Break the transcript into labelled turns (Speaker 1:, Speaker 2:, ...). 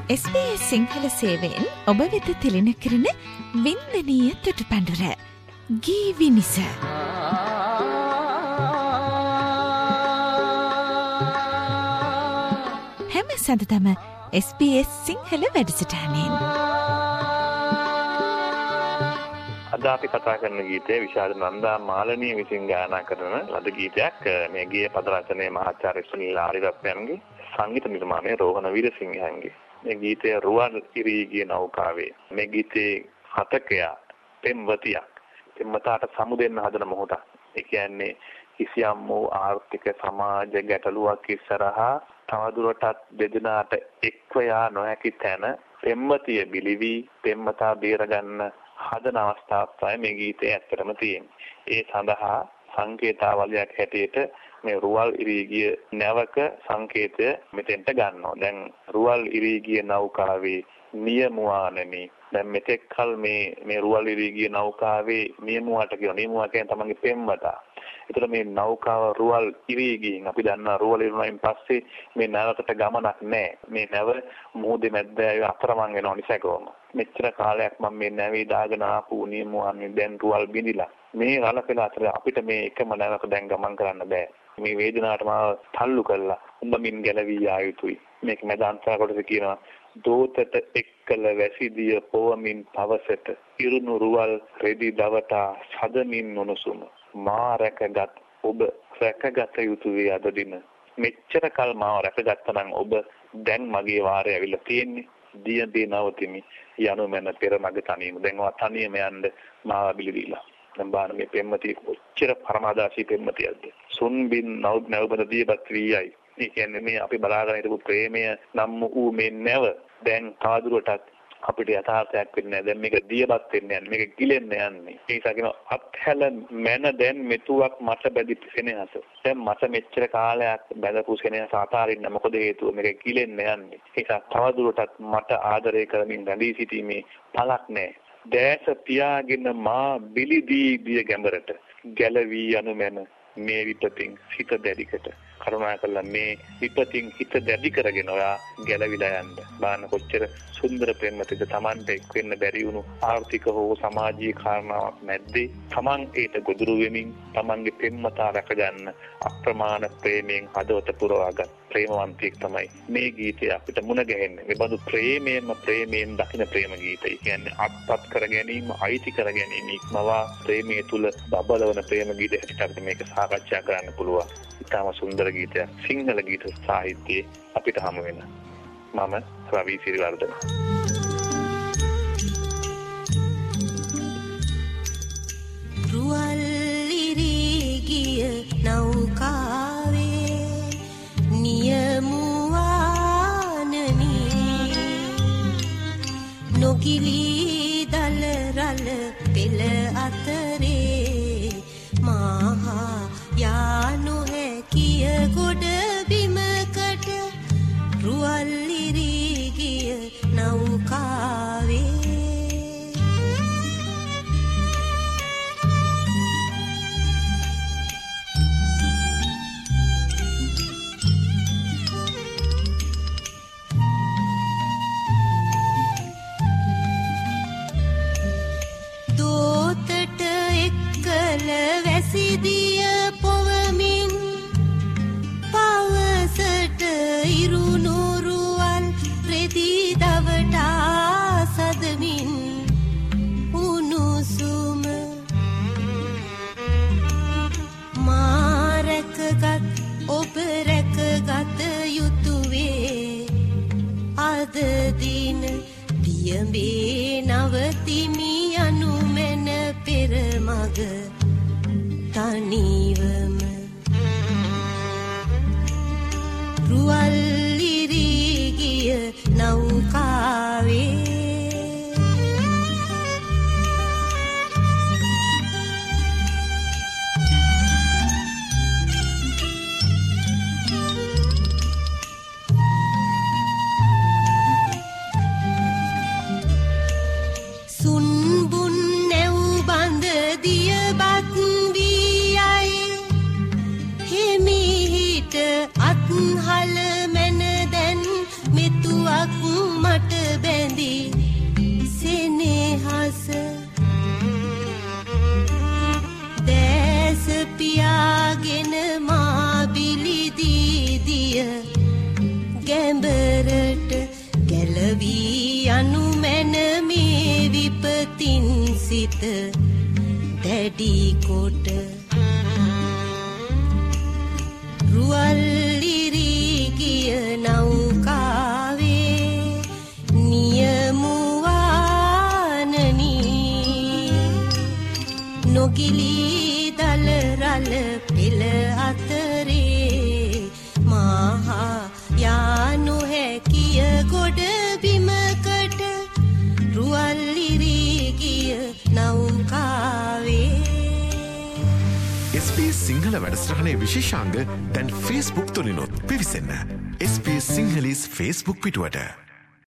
Speaker 1: SBS Sinhala සේවයෙන් ඔබ වෙත තිළින කරන වින්දනීය තුටුපඬුර ගීවිනිස. හැම සඳතම SBS සිංහල වැඩසටහනෙන්.
Speaker 2: අද අපි කතා කරන ගීතය විශාල නන්දා මාලනී විසින් ගායනා කරන ලද ගීතයක්. මේ ගීය පද රචනයේ මහාචාර්ය සුනිල් ආරියරත්නගේ, සංගීත නිර්මාණය රෝහණ වීරසිංහගේ. මේ ගීතය රුවන් ඉරී ගිය නෞකාවේ. මේ ගීතේ හතකය පෙම්වතියක්. පෙම්වතාට සමු දෙන්න හදන මොහොතක්. ඒ කියන්නේ කිසියම් වූ ආර්ථික සමාජ ගැටලුවක් ඉස්සරහා තවදුරටත් දෙදෙනාට එක්ව යා නොහැකි තැන පෙම්වතිය බිලිවි පෙම්වතා බේරගන්න හදන අවස්ථාවක් තමයි මේ ගීතේ ඇත්තටම තියෙන්නේ. ඒ සඳහා සංකේතාවලියක් හැටියට මේ රුවල් ඉරී ගිය නැවක සංකේතය මෙතෙන්ට ගන්නවා. දැන් රුවල් ඉරී ගිය නෞකාවේ නියමුවානනි. දැන් මෙතෙක් කල මේ රුවල් ඉරී ගිය නෞකාවේ නියමුවාට කියන නියමුවා කියන්නේ තමන්ගේ පෙම්වතා. ඒතර මේ නෞකාව රුවල් ඉරී ගින් අපි දන්නා රුවල් ඉරුණයින් පස්සේ මේ නැවකට ගමනක් නැහැ. මේ නැව මුහුදේ මැද්ද අතරමං වෙනවා නිසැකවම. මෙච්චර කාලයක් මම මේ නැවේ දාගෙන ආපු නියමුවාන්නේ දැන් රුවල් බිඳිලා. මේ රළපෙළ අතර අපිට මේ එකම නැවක දැන් ගමන් කරන්න බෑ. මේ වේදනාවට මාව තල්ලු කළා. උඹ මින් ගැලවී යා යුතුයි. මේක මැද අන්තර කොටස කියනවා දෝතට එක්කල වැසිදිය පොවමින් පවසට ඉරුණු රුවල් රෙදි දවටා සදමින් උණුසුම මා රැකගත් ඔබ රැකගත යුතු වේ අද දින. මෙච්චර කල් මාව රැකගත්තා නම් ඔබ දැන් මගේ වාරය ඇවිල්ලා තියෙන්නේ. දිය දේ නවතිමි යනු මැන පෙර මග තනියම. දැන් ඔය තනියම යන්න මාව බිලිවිලා. දැන් බාන මේ පෙම්මතිය කොච්චර පරමාදාසී පෙම්මතියක්ද. සුන්බින් නවබද දියපත් වීයයි. ඒ කියන්නේ මේ අපි බලාගෙන හිටපු ප්‍රේමය නම් වූ මේ නැව දැන් තවදුරටත් අපිට යථාර්ථයක් වෙන්නේ නැහැ. දැන් මේක දියපත් වෙන්නේ නැහැ. මේක ගිලෙන්න යන්නේ. ඒ නිසා කියන අත්හැල මැන දැන් මෙතුවක් මට බැඳි සෙනෙහස. දැන් මට මෙච්චර කාලයක් බැඳපු සෙනෙහස අතාරින්න මොකද හේතුව? මේක ගිලෙන්න යන්නේ. ඒ නිසා තවදුරටත් මට ආදරය කරමින් රැඳී සිටීමේ පළක් නැහැ. දැස පියාගෙන මා බිලිදී දිය ගැඹරට ගැලවී යනු මැන මේ විපතින් හිත දැඩිකට. කරුණාකරලා මේ විපතින් හිත දැඩි කරගෙන ඔයා ගැලවිලා යන්න. බාන කොච්චර සුන්දර ප්‍රේමතිද Tamante එක් වෙන්න බැරි වුණු ආර්ථික හෝ සමාජීය කාරණාවක් නැද්දේ Taman ඒට ගොදුරු වෙමින් Tamanගේ පෙම්වතා රැකගන්න අප්‍රමාණ ප්‍රේමයෙන් හදවත පුරවාගත් ප්‍රේමවන්තයෙක් තමයි මේ ගීතය අපිට මුණ ගැහෙන්නේ. මේ බඳු ප්‍රේමයෙන් දකින ප්‍රේම ගීතය. කියන්නේ අත්පත් කර ගැනීම, අයිති කර ගැනීම ඉක්මවා ප්‍රේමයේ තුල බබලවන ප්‍රේම ගීතයකට අපිට මේක සාකච්ඡා කරන්න පුළුවන්. ඉතාම සුන්දර ගීතයක්. සිංහල ගීත සාහිත්‍යයේ අපිට හමු වෙන. මම රවි සිරිවර්ධන.
Speaker 3: රුවල් ඉරී ගිය නෞකාවේ නියමුවානනි නොගිලී දල රළ පෙළ අතරේ මහා යානු හැකිය ගොඩ බිමකට රුවල් ඉරී ගිය නෞකාවේ දෝතට එක්කල වැසිදිය පොවමින් පවසට ඉරුණු රුවල් රෙදි දවටා සදමින් උණුසුම මා රැකගත් ඔබ රැකගත යුතුවේ අද දින දියඹේ නවතිමි යනු මැන පෙර මග තනිවම රුවල් ඉරී ගිය නෞකාවේ සුන්බුන් නැව් බඳ දියබත් වී යයි හිමිහිට අත්හල මැන දැන් මෙතුවක් මට සිත දැඩි කොට රුවල් ඉරී ගිය නෞකාවේ නියමුවානනි නොගිලී දල රළ පෙළ අතරේ මහා යානු හැකිය ගොඩ බිමකට රුවල් ඉරී ගිය නෞකාවේ
Speaker 4: SBS සිංහල වැඩසටහනේ විශේෂාංග දැන් Facebook තුලිනුත් පිවිසෙන්න. SBS සිංහලීස් Facebook පිටුවට